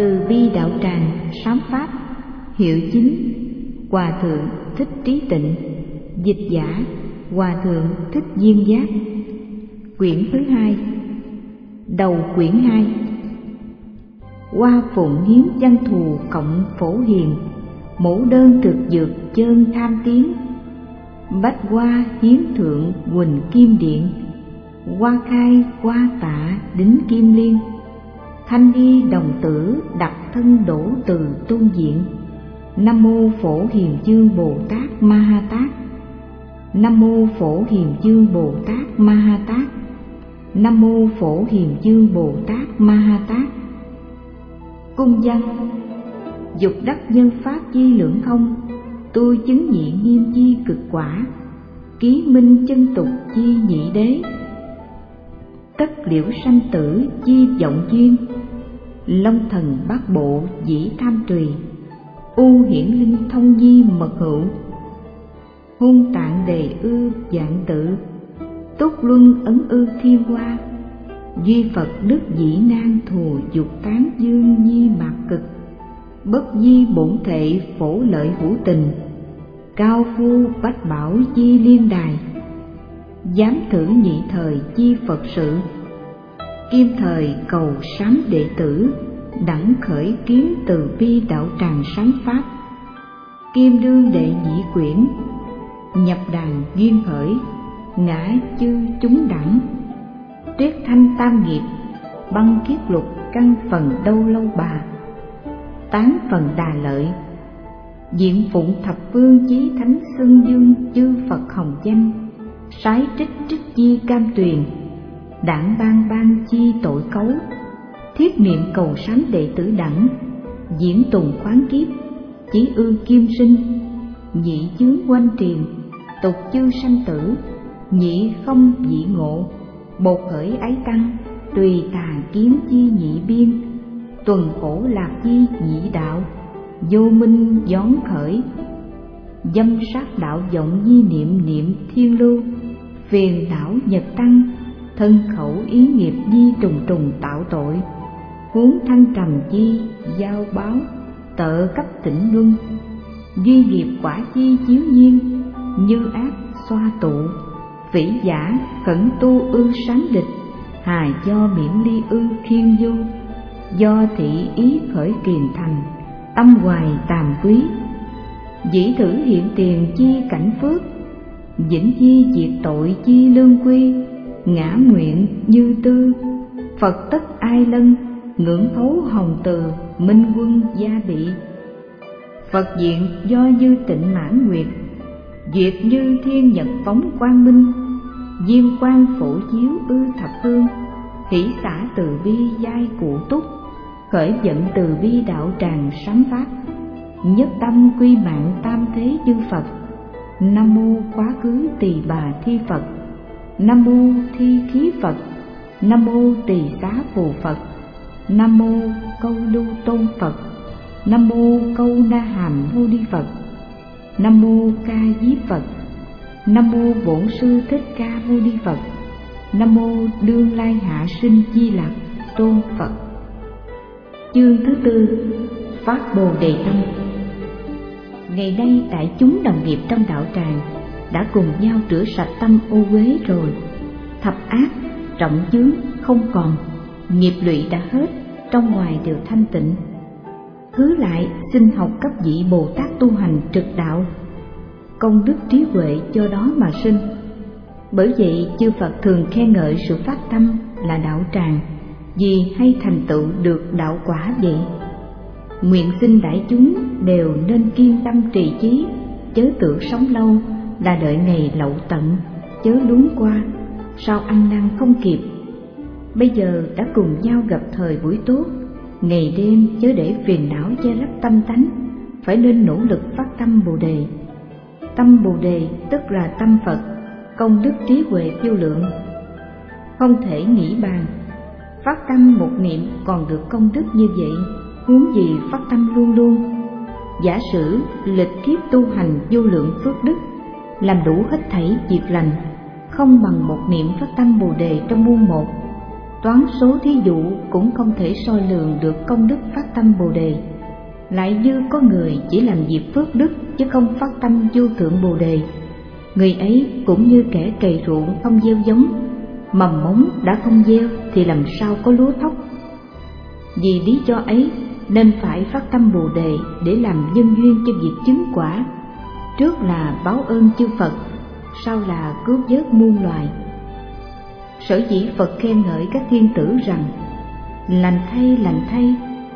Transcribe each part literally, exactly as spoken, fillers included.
Từ bi đạo tràng sám pháp. Hiệu chính Hòa thượng Thích Trí Tịnh. Dịch giả Hòa thượng Thích Duyên Giác. Quyển thứ hai. Đầu quyển hai. Hoa phụng hiến văn thù cộng phổ hiền, mẫu đơn thực dược chơn tham tiến. Bách hoa hiến thượng quỳnh kim điện, hoa khai hoa tạ đính kim liên. Thanh y đồng tử đặt thân đổ từ tu viện. Nam mô Phổ Hiền Chương Bồ Tát Ma Ha Tát. Nam mô Phổ Hiền Chương Bồ Tát Ma Ha Tát. Nam mô Phổ Hiền Chương Bồ Tát Ma Ha Tát. Cung văn: dục đắc nhân pháp chi lượng không, tôi chứng nhị nghiêm chi cực quả, ký minh chân tục chi nhị đế. Tất liễu sanh tử chi vọng duyên, long thần bát bộ dĩ tham tùy. U hiển linh thông di mật hữu, hôn tạng đề ư dạng tự. Túc luân ấn ư thiên hoa, duy Phật đức dĩ nan thù dục tán dương nhi mạc cực. Bất di bổn thệ phổ lợi hữu tình, cao phu bách bảo chi liên đài. Dám thử nhị thời chi Phật sự, kim thời cầu sám đệ tử. Đẳng khởi kiến từ bi đạo tràng sám pháp, kim đương đệ nhị quyển. Nhập đàn duyên khởi, ngã chư chúng đẳng. Tuyết thanh tam nghiệp, băng kiết lục căn phần đâu lâu bà. Tán phần đà lợi, diện phụng thập phương chí thánh xưng dương chư Phật hồng danh. Sái trích trích chi cam tuyền, đảng ban ban chi tội cấu. Thiết niệm cầu sám đệ tử đẳng, diễn tùng khoáng kiếp, chí ư kim sinh. Nhị chướng quanh triền, tục chư sanh tử. Nhị không dị ngộ, bột khởi ái tăng. Tùy tà kiếm chi nhị biên, tuần khổ lạc chi nhị đạo. Vô minh gión khởi, dâm sát đạo vọng di niệm niệm thiên lưu. Phiền não nhật tăng, thân khẩu ý nghiệp di trùng trùng tạo tội. Huống thăng trầm chi giao báo, tợ cấp tỉnh luân. Duy nghiệp quả chi chiếu nhiên, như ác xoa tụ. Vĩ giả khẩn tu ư sáng địch, hà do miễn ly ư khiên du. Do thị ý khởi kiền thành, tâm hoài tàm quý. Dĩ thử hiện tiền chi cảnh phước, vĩnh chi diệt tội chi lương quy. Ngã nguyện như tư, Phật tất ai lân. Ngưỡng thấu hồng từ, minh quân gia bị. Phật diện do như tịnh mãn nguyệt, duyệt như thiên nhật phóng quang minh. Diêm quang phổ chiếu ư thập phương, hỷ xả từ bi giai cụ túc. Khởi vận từ bi đạo tràng sám pháp, nhất tâm quy mạng tam thế chư Phật. Nam mô quá khứ tỳ bà thi Phật. Nam mô thi khí Phật. Nam mô tỳ xá phù Phật. Nam mô câu lưu tôn Phật. Nam mô câu na hàm mâu ni Phật. Nam mô ca diếp Phật. Nam mô bổn sư thích ca mâu ni Phật. Nam mô đương lai hạ sinh di lạc tôn Phật. Chương thứ tư. Phát Bồ Đề Tâm. Ngày nay đại chúng đồng nghiệp trong đạo tràng đã cùng nhau rửa sạch tâm ô uế rồi. Thập ác trọng chướng không còn, nghiệp lụy đã hết, trong ngoài đều thanh tịnh. Thứ lại xin học cấp vị Bồ Tát tu hành trực đạo, công đức trí huệ do đó mà sinh. Bởi vậy chư Phật thường khen ngợi sự phát tâm là đạo tràng, vì hay thành tựu được đạo quả vậy. Nguyện xin đại chúng đều nên kiên tâm trì chí, chớ tưởng sống lâu là đợi ngày lậu tận, chớ luống qua, sao ăn năn không kịp. Bây giờ đã cùng nhau gặp thời buổi tốt, ngày đêm chớ để phiền não che lấp tâm tánh, phải nên nỗ lực phát tâm Bồ Đề. Tâm Bồ Đề tức là tâm Phật, công đức trí huệ vô lượng, không thể nghĩ bàn. Phát tâm một niệm còn được công đức như vậy, huống gì phát tâm luôn luôn. Giả sử lịch kiếp tu hành vô lượng phước đức, làm đủ hết thảy việc lành, không bằng một niệm phát tâm Bồ Đề trong muôn một. Toán số thí dụ cũng không thể soi lường được công đức phát tâm Bồ Đề. Lại như có người chỉ làm việc phước đức chứ không phát tâm vô thượng Bồ Đề, người ấy cũng như kẻ cày ruộng không gieo giống, mầm mống đã không gieo thì làm sao có lúa thóc. Vì lý do ấy nên phải phát tâm Bồ Đề để làm nhân duyên cho việc chứng quả. Trước là báo ơn chư Phật, sau là cứu vớt muôn loài. Sở dĩ Phật khen ngợi các thiên tử rằng lành thay, lành thay,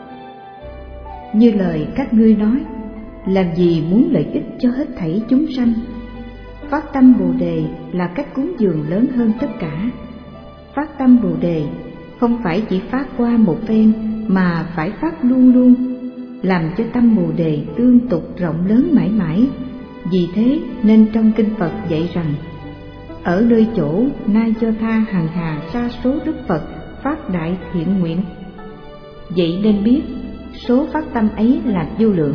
như lời các ngươi nói, làm gì muốn lợi ích cho hết thảy chúng sanh. Phát tâm Bồ Đề là cách cúng dường lớn hơn tất cả. Phát tâm Bồ Đề không phải chỉ phát qua một phen mà phải phát luôn luôn, làm cho tâm Bồ Đề tương tục rộng lớn mãi mãi. Vì thế nên trong kinh Phật dạy rằng, ở nơi chỗ nay cho tha hằng hà sa số Đức Phật phát đại thiện nguyện. Vậy nên biết số phát tâm ấy là vô lượng.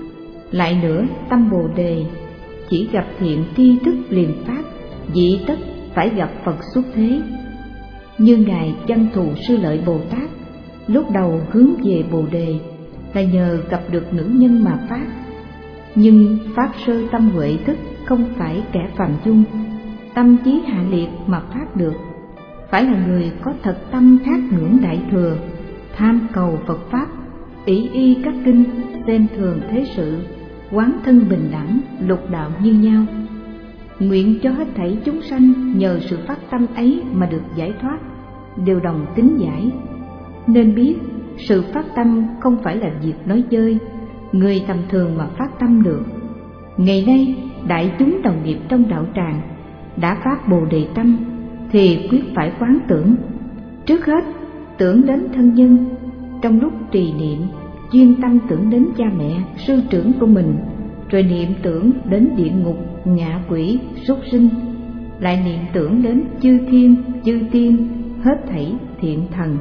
Lại nữa, tâm Bồ Đề chỉ gặp thiện tri thức liền phát, dị tất phải gặp Phật xuất thế. Như Ngài Văn Thù Sư Lợi Bồ Tát lúc đầu hướng về Bồ Đề là nhờ gặp được nữ nhân mà phát. Nhưng phát sơ tâm huệ thức không phải kẻ phàm chung, tâm trí hạ liệt mà phát được, phải là người có thật tâm thác ngưỡng Đại Thừa, tham cầu Phật Pháp, ỷ y các kinh, xem thường thế sự, quán thân bình đẳng, lục đạo như nhau. Nguyện cho hết thảy chúng sanh nhờ sự phát tâm ấy mà được giải thoát, đều đồng tín giải. Nên biết sự phát tâm không phải là việc nói chơi, người tầm thường mà phát tâm được. Ngày nay đại chúng đồng nghiệp trong đạo tràng đã phát Bồ Đề tâm thì quyết phải quán tưởng. Trước hết tưởng đến thân nhân, trong lúc trì niệm chuyên tâm tưởng đến cha mẹ, sư trưởng của mình, rồi niệm tưởng đến địa ngục, ngạ quỷ, súc sinh, lại niệm tưởng đến chư thiên, chư tiên, hết thảy thiện thần.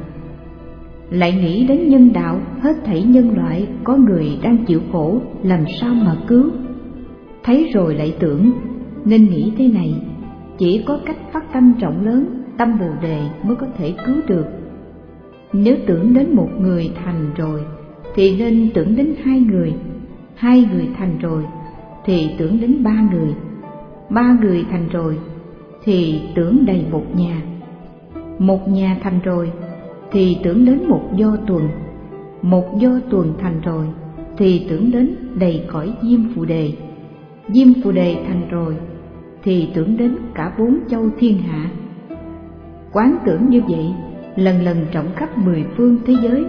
Lại nghĩ đến nhân đạo, hết thảy nhân loại có người đang chịu khổ, làm sao mà cứu. Thấy rồi lại tưởng, nên nghĩ thế này, chỉ có cách phát tâm rộng lớn, tâm Bồ Đề mới có thể cứu được. Nếu tưởng đến một người thành rồi thì nên tưởng đến hai người, hai người thành rồi thì tưởng đến ba người, ba người thành rồi thì tưởng đầy một nhà, một nhà thành rồi thì tưởng đến một do tuần, một do tuần thành rồi thì tưởng đến đầy cõi Diêm Phù Đề, Diêm Phù Đề thành rồi thì tưởng đến cả bốn châu thiên hạ. Quán tưởng như vậy lần lần rộng khắp mười phương thế giới.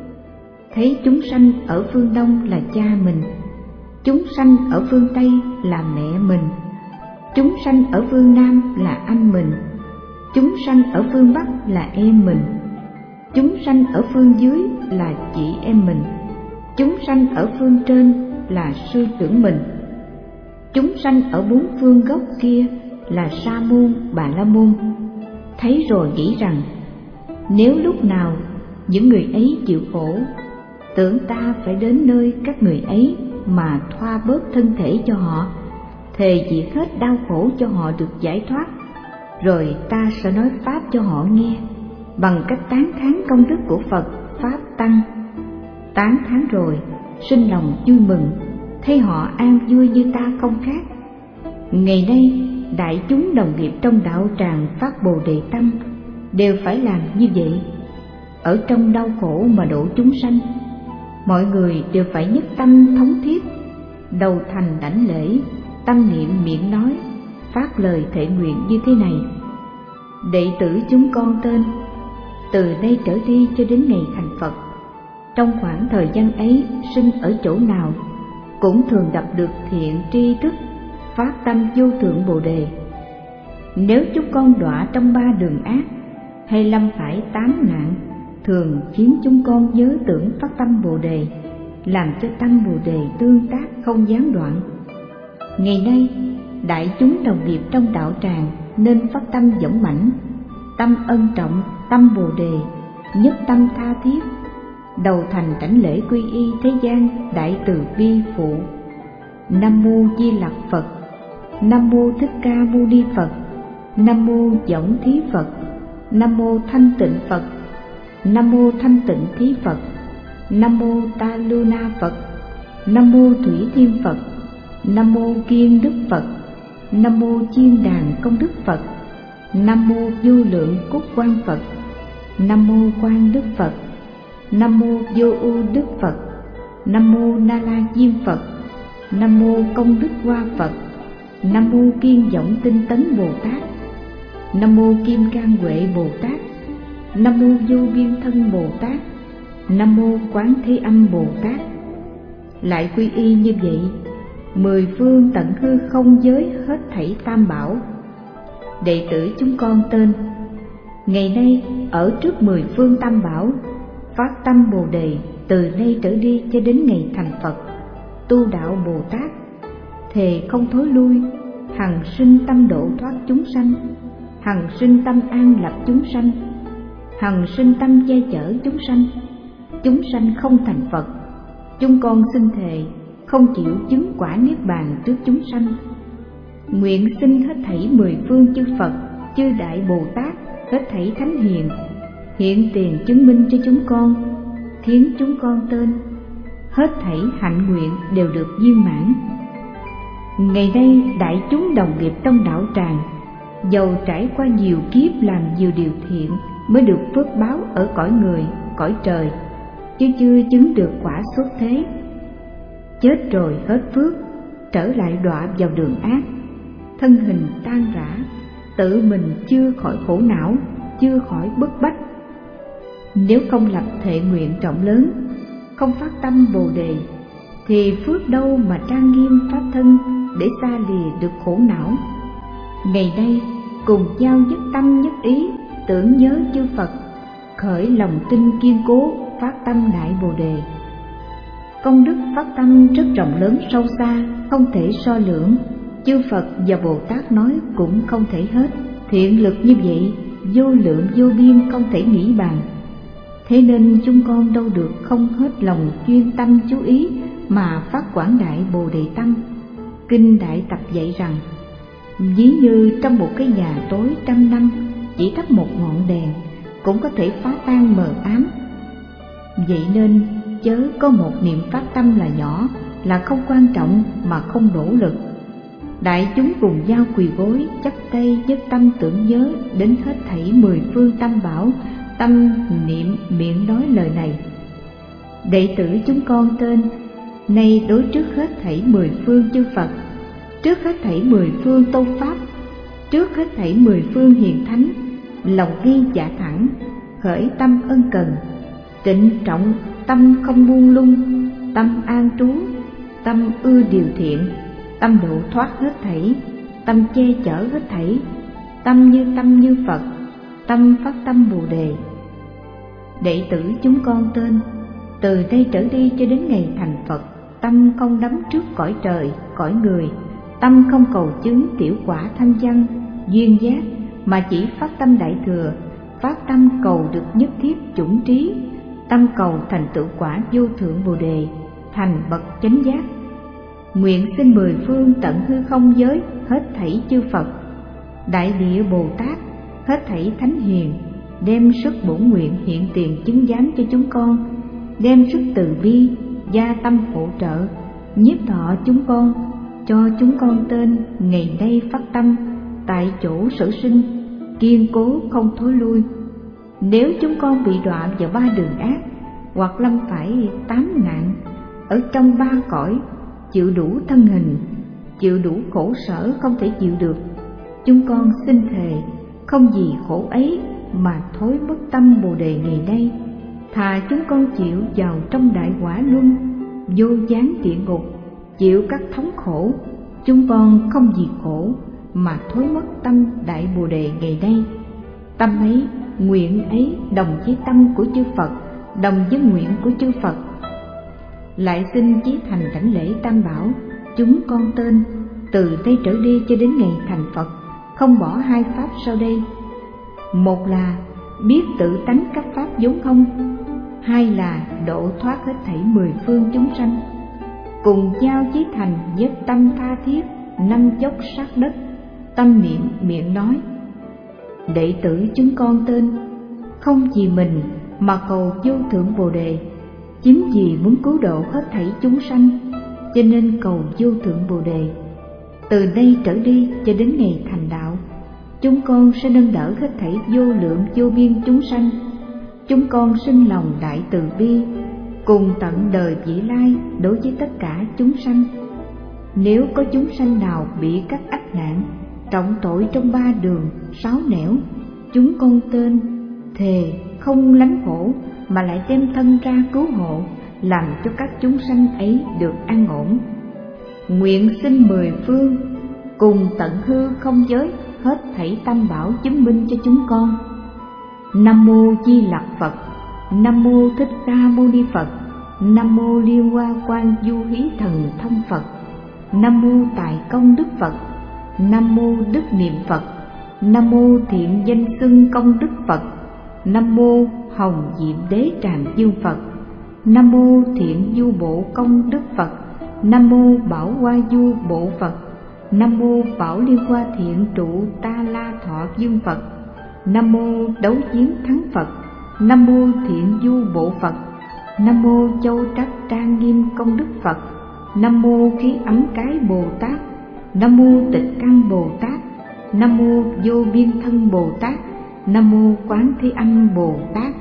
Thấy chúng sanh ở phương Đông là cha mình, chúng sanh ở phương Tây là mẹ mình, chúng sanh ở phương Nam là anh mình, chúng sanh ở phương Bắc là em mình, chúng sanh ở phương dưới là chị em mình, chúng sanh ở phương trên là sư trưởng mình, chúng sanh ở bốn phương góc kia là Sa môn, Bà La môn. Thấy rồi nghĩ rằng, nếu lúc nào những người ấy chịu khổ, tưởng ta phải đến nơi các người ấy mà thoa bớt thân thể cho họ, thề diệt hết đau khổ cho họ được giải thoát, rồi ta sẽ nói pháp cho họ nghe, bằng cách tán thán công đức của Phật, Pháp, Tăng. Tán thán rồi, sinh lòng vui mừng, thấy họ an vui như ta không khác. Ngày nay, đại chúng đồng nghiệp trong đạo tràng phát Bồ Đề tâm đều phải làm như vậy. Ở trong đau khổ mà độ chúng sanh, mọi người đều phải nhất tâm thống thiết, đầu thành đảnh lễ, tâm niệm miệng nói, phát lời thệ nguyện như thế này: đệ tử chúng con tên, từ đây trở đi cho đến ngày thành Phật, trong khoảng thời gian ấy sinh ở chỗ nào cũng thường gặp được thiện tri thức, phát tâm vô thượng Bồ Đề. Nếu chúng con đọa trong ba đường ác hay lâm phải tám nạn, thường khiến chúng con nhớ tưởng phát tâm Bồ Đề, làm cho tâm Bồ Đề tương tác không gián đoạn. Ngày nay đại chúng đồng nghiệp trong đạo tràng nên phát tâm dũng mãnh, tâm ân trọng, tâm Bồ Đề, nhất tâm tha thiết, đầu thành đảnh lễ quy y thế gian đại từ bi phụ. Nam mô Di Lặc Phật, Nam mô Thích Ca Mâu Ni Phật, Nam mô Võng Thí Phật, Nam mô Thanh Tịnh Phật. Nam mô Thanh Tịnh Thí Phật. Nam mô Ta Lu Na Phật. Nam mô Thủy Thiên Phật. Nam mô Kiên Đức Phật. Nam mô Chiên Đàn Công Đức Phật. Nam mô Vô Lượng Cúc Quang Phật. Nam mô Quang Đức Phật. Nam mô Vô Ưu Đức Phật. Nam mô Na La Diêm Phật. Nam mô Công Đức Hoa Phật. Nam mô Kiên Vọng Tinh Tấn Bồ Tát. Nam mô Kim Cang Huệ Bồ Tát. Nam mô Vô Biên Thân Bồ Tát. Nam mô Quán Thế Âm Bồ Tát. Lại quy y như vậy, mười phương tận hư không giới hết thảy tam bảo. Đệ tử chúng con tên: ngày nay ở trước mười phương tam bảo, phát tâm Bồ Đề từ nay trở đi cho đến ngày thành Phật, tu đạo Bồ Tát, thề không thối lui, hằng sinh tâm độ thoát chúng sanh, hằng sinh tâm an lập chúng sanh, hằng sinh tâm che chở chúng sanh. Chúng sanh không thành Phật, chúng con xin thề không chịu chứng quả niết bàn trước chúng sanh. Nguyện xin hết thảy mười phương chư Phật, chư Đại Bồ Tát, hết thảy thánh hiền hiện tiền chứng minh cho chúng con, khiến chúng con tên hết thảy hạnh nguyện đều được viên mãn. Ngày nay đại chúng đồng nghiệp trong đạo tràng, dầu trải qua nhiều kiếp làm nhiều điều thiện mới được phước báo ở cõi người, cõi trời, chứ chưa chứng được quả xuất thế. Chết rồi hết phước, trở lại đọa vào đường ác, thân hình tan rã, tự mình chưa khỏi khổ não, chưa khỏi bức bách. Nếu không lập thệ nguyện rộng lớn, không phát tâm Bồ Đề, thì phước đâu mà trang nghiêm pháp thân để xa lìa được khổ não. Ngày nay cùng nhau nhất tâm nhất ý tưởng nhớ chư Phật, khởi lòng tin kiên cố, phát tâm Đại Bồ Đề. Công đức phát tâm rất rộng lớn sâu xa, không thể so lượng, chư Phật và Bồ Tát nói cũng không thể hết. Thiện lực như vậy vô lượng vô biên, không thể nghĩ bàn. Thế nên chúng con đâu được không hết lòng chuyên tâm chú ý mà phát quảng đại Bồ Đề tâm. Kinh Đại Tập dạy rằng, ví như trong một cái nhà tối trăm năm, chỉ thắp một ngọn đèn cũng có thể phá tan mờ ám. Vậy nên chớ có một niệm phát tâm là nhỏ, là không quan trọng mà không nỗ lực. Đại chúng cùng nhau quỳ gối chắp tay nhất tâm tưởng nhớ đến hết thảy mười phương tam bảo, tâm niệm miệng nói lời này: đệ tử chúng con tên, nay đối trước hết thảy mười phương chư Phật, trước hết thảy mười phương tôn pháp, trước hết thảy mười phương hiền thánh, lòng ghi dạ thẳng, khởi tâm ân cần, trịnh trọng, tâm không buông lung, tâm an trú, tâm ưa điều thiện, tâm độ thoát hết thảy, tâm che chở hết thảy, tâm như tâm như Phật, tâm phát tâm Bồ Đề. Đệ tử chúng con tên, từ đây trở đi cho đến ngày thành Phật, tâm không đắm trước cõi trời, cõi người, tâm không cầu chứng tiểu quả thanh văn, duyên giác, mà chỉ phát tâm Đại Thừa, phát tâm cầu được nhất thiết chủng trí, tâm cầu thành tựu quả vô thượng Bồ Đề, thành bậc chánh giác. Nguyện xin mười phương tận hư không giới hết thảy chư Phật, Đại Địa Bồ Tát, hết thảy thánh hiền đem sức bổn nguyện hiện tiền chứng giám cho chúng con, đem sức từ bi gia tâm hỗ trợ, nhiếp thọ chúng con, cho chúng con tên ngày nay phát tâm tại chỗ sở sinh, kiên cố không thối lui. Nếu chúng con bị đọa vào ba đường ác, hoặc lâm phải tám nạn, ở trong ba cõi, chịu đủ thân hình, chịu đủ khổ sở không thể chịu được, chúng con xin thề không vì khổ ấy mà thối mất tâm Bồ Đề ngày nay. Thà chúng con chịu vào trong đại quả luân, vô gián địa ngục, chịu các thống khổ, chúng con không vì khổ mà thối mất tâm Đại Bồ Đề ngày nay. Tâm ấy, nguyện ấy đồng với tâm của chư Phật, đồng với nguyện của chư Phật. Lại xin chí thành đảnh lễ tam bảo, chúng con tên, từ đây trở đi cho đến ngày thành Phật, không bỏ hai pháp sau đây. Một là biết tự tánh các pháp vốn không, hai là độ thoát hết thảy mười phương chúng sanh. Cùng nhau chí thành với tâm tha thiết, năm dốc sát đất, tâm niệm miệng nói: đệ tử chúng con tên không vì mình mà cầu vô thượng Bồ đề, chính vì muốn cứu độ hết thảy chúng sanh cho nên cầu vô thượng Bồ đề. Từ đây trở đi cho đến ngày thành đạo, chúng con sẽ nâng đỡ hết thảy vô lượng vô biên chúng sanh. Chúng con sinh lòng đại từ bi, cùng tận đời vị lai đối với tất cả chúng sanh. Nếu có chúng sanh nào bị các ách nạn, trọng tội trong ba đường, sáu nẻo, chúng con tên thề không lánh khổ mà lại đem thân ra cứu hộ, làm cho các chúng sanh ấy được an ổn. Nguyện xin mười phương cùng tận hư không giới hết thảy tam bảo chứng minh cho chúng con. Nam mô Di Lặc Phật. Nam mô Thích Ca Mâu Ni Phật. Nam mô Liên Hoa Quan Du Hí Thần Thông Phật. Nam mô Tài Công Đức Phật. Nam mô Đức Niệm Phật. Nam mô Thiện Danh Xưng Công Đức Phật. Nam mô Hồng Diệm Đế Tràng Dương Phật. Nam mô Thiện Du Bộ Công Đức Phật. Nam mô Bảo Hoa Du Bộ Phật. Nam mô Bảo Liên Hoa Thiện Trụ Ta La Thọ Dương Phật. Nam mô Đấu Chiến Thắng Phật. Nam mô Thiện Du Bộ Phật. Nam mô Châu Trắc Trang Nghiêm Công Đức Phật. Nam mô Khí Ấm Cái Bồ Tát. Nam mô Tịch Căn Bồ Tát. Nam mô Vô Biên Thân Bồ Tát. Nam mô Quán Thế Âm Bồ Tát.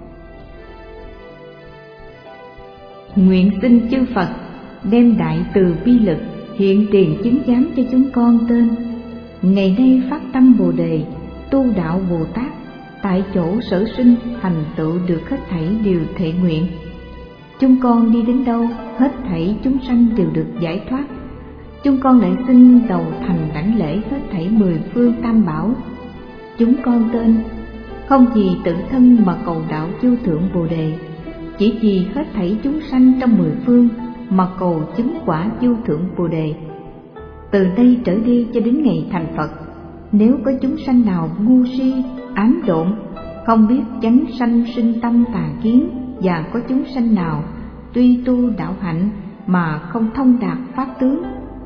Nguyện xin chư Phật đem đại từ bi lực hiện tiền chứng giám cho chúng con tên ngày nay phát tâm Bồ đề, tu đạo Bồ Tát, tại chỗ sở sinh thành tựu được hết thảy điều thệ nguyện. Chúng con đi đến đâu, hết thảy chúng sanh đều được giải thoát. Chúng con lại xin đầu thành đảnh lễ hết thảy mười phương tam bảo. Chúng con tên không vì tự thân mà cầu đạo vô thượng Bồ đề, chỉ vì hết thảy chúng sanh trong mười phương mà cầu chứng quả vô thượng Bồ đề. Từ đây trở đi cho đến ngày thành Phật, nếu có chúng sanh nào ngu si, ám độn, không biết chánh sanh sinh tâm tà kiến, và có chúng sanh nào tuy tu đạo hạnh mà không thông đạt pháp tướng,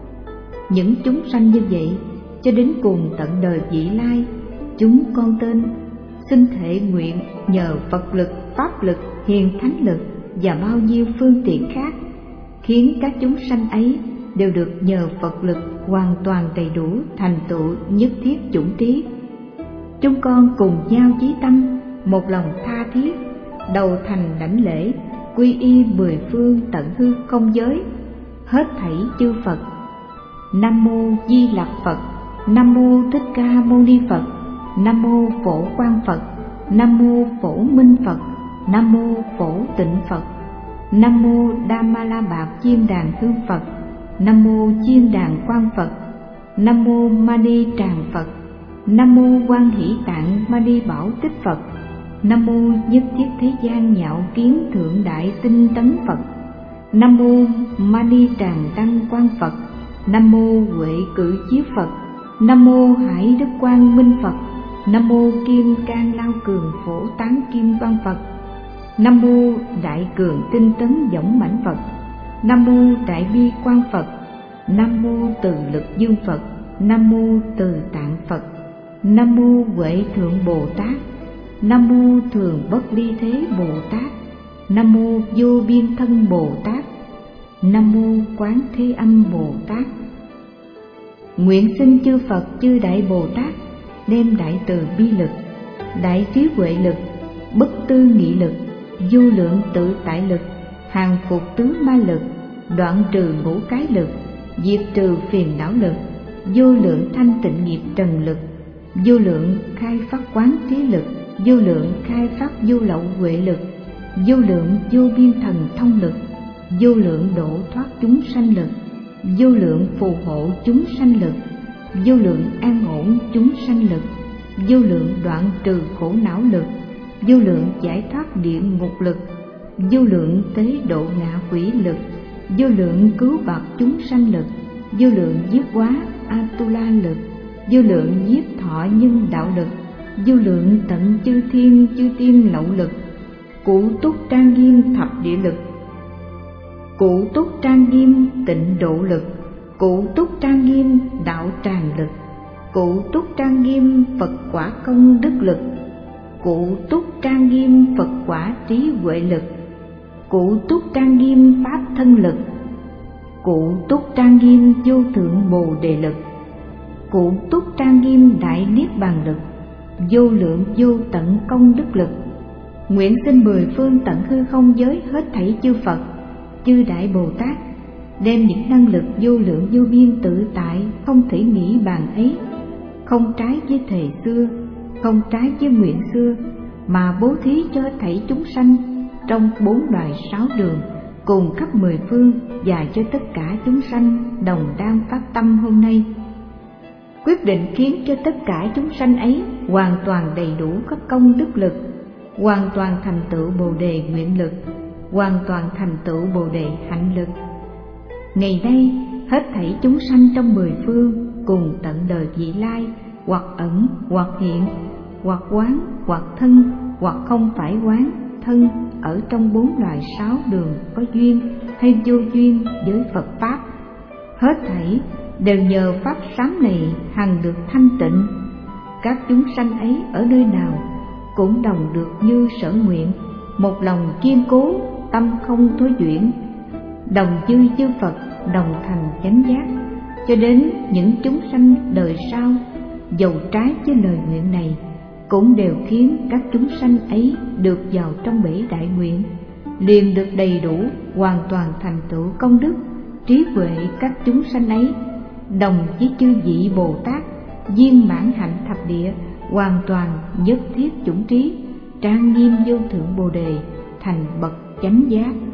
những chúng sanh như vậy cho đến cùng tận đời vị lai, chúng con tên xin thệ nguyện nhờ Phật lực, pháp lực, hiền thánh lực và bao nhiêu phương tiện khác, khiến các chúng sanh ấy đều được nhờ Phật lực hoàn toàn đầy đủ thành tựu nhất thiết chủng trí. Chúng con cùng nhau chí tâm, một lòng tha thiết, đầu thành đảnh lễ, quy y mười phương tận hư không giới, hết thảy chư Phật. Nam mô Di Lặc Phật. Nam mô Thích Ca Mâu Ni Phật. Nam mô Phổ Quang Phật. Nam mô Phổ Minh Phật. Nam mô Phổ Tịnh Phật. Nam mô Đa Ma La Bạc Chiên Đàn Hương Phật. Nam mô Chiên Đàn Quang Phật. Nam mô Mani Tràng Phật. Nam mô Quan Hỷ Tạng Mani Bảo Tích Phật. Nam mô Nhất Thiết Thế Gian Nhạo Kiến Thượng Đại Tinh Tấn Phật. Nam mô Mani Tràng Đăng Quang Phật. Nam mô Huệ Cử Chiếu Phật. Nam mô Hải Đức Quang Minh Phật. Nam mô Kim Cang Lao Cường Phổ Tán Kim Quang Phật. Nam mô Đại Cường Tinh Tấn Dõng Mãnh Phật. Nam mô Đại Bi Quang Phật. Nam mô Từ Lực Dương Phật. Nam mô Từ Tạng Phật. Nam mô Huệ Thượng Bồ Tát. Nam mô Thường Bất Ly Thế Bồ Tát. Nam mô Vô Biên Thân Bồ Tát. Nam mô Quán Thế Âm Bồ Tát. Nguyện xin chư Phật chư Đại Bồ Tát đem đại từ bi lực, đại trí huệ lực, bất tư nghị lực, vô lượng tự tại lực, hàng phục tứ ma lực, đoạn trừ ngũ cái lực, diệt trừ phiền não lực, vô lượng thanh tịnh nghiệp trần lực, vô lượng khai phát quán trí lực, vô lượng khai phát vô lậu huệ lực, vô lượng vô biên thần thông lực, vô lượng độ thoát chúng sanh lực, vô lượng phù hộ chúng sanh lực, vô lượng an ổn chúng sanh lực, vô lượng đoạn trừ khổ não lực, vô lượng giải thoát địa ngục lực, vô lượng tế độ ngạ quỷ lực, vô lượng cứu bạc chúng sanh lực, vô lượng giết hóa Atula lực, vô lượng giết thọ nhân đạo lực, vô lượng tận chư thiên chư tiên lậu lực, cụ túc trang nghiêm thập địa lực, cụ túc trang nghiêm tịnh độ lực, cụ túc trang nghiêm đạo tràng lực, Cụ túc trang nghiêm Phật quả công đức lực, cụ túc trang nghiêm Phật quả trí huệ lực, cụ túc trang nghiêm pháp thân lực, cụ túc trang nghiêm vô thượng bồ đề lực, cụ túc trang nghiêm đại niết bàn lực, vô lượng vô tận công đức lực. Nguyện xin mười phương tận hư không giới hết thảy chư Phật, chư đại Bồ Tát đem những năng lực vô lượng vô biên tự tại không thể nghĩ bàn ấy, không trái với thề xưa, không trái với nguyện xưa, mà bố thí cho thảy chúng sanh trong bốn loài sáu đường cùng khắp mười phương, và cho tất cả chúng sanh đồng đang phát tâm hôm nay, quyết định khiến cho tất cả chúng sanh ấy hoàn toàn đầy đủ các công đức lực, hoàn toàn thành tựu bồ đề nguyện lực, hoàn toàn thành tựu bồ đề hạnh lực. Ngày nay hết thảy chúng sanh trong mười phương cùng tận đời vị lai, hoặc ẩn hoặc hiện, hoặc quán hoặc thân, hoặc không phải quán thân, ở trong bốn loài sáu đường có duyên hay vô duyên với Phật pháp, hết thảy đều nhờ pháp sáng này hằng được thanh tịnh. Các chúng sanh ấy ở nơi nào cũng đồng được như sở nguyện, một lòng kiên cố, tâm không thối chuyển, đồng dư chư Phật, đồng thành chánh giác. Cho đến những chúng sanh đời sau dầu trái với lời nguyện này, cũng đều khiến các chúng sanh ấy được vào trong bể đại nguyện, liền được đầy đủ hoàn toàn thành tựu công đức trí huệ. Các chúng sanh ấy đồng với chư vị Bồ Tát viên mãn hạnh thập địa, hoàn toàn nhất thiết chủng trí, trang nghiêm vô thượng bồ đề, thành bậc chánh giác.